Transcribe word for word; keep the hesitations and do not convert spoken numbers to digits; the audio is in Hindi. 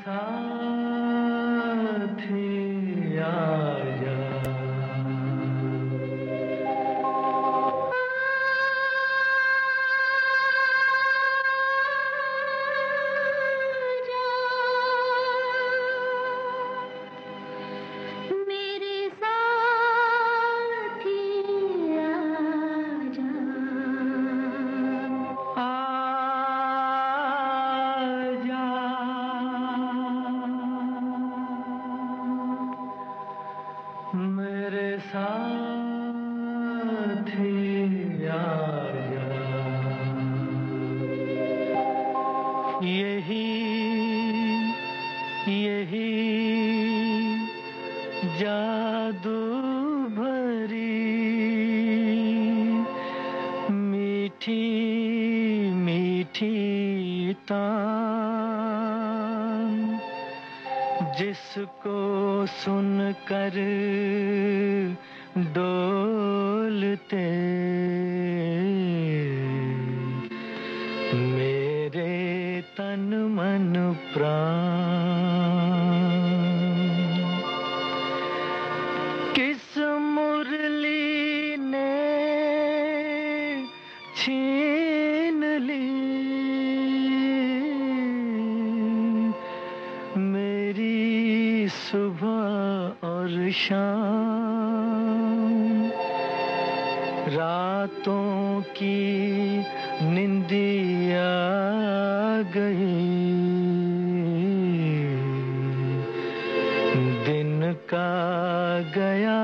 साथी आजा, मेरे साथी आजा, आजा, मेरे साथी आजा, यही यही जादू भरी मीठी मीठी तान, जिसको सुनकर डोलते मेरे तन मन प्राण। किस मुरली ने छीन ली मेरी सुबह और शाम, रातों की निंदिया गई, दिन का गया